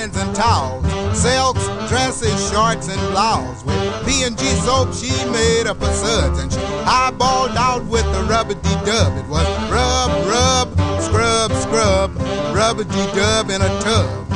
pans and towels, silks, dresses, shorts, and blouses. With P&G soap she made up her suds, and she eyeballed out with the rubber-dee-dub. It was rub, rub, scrub, scrub, rubber-dee-dub in a tub.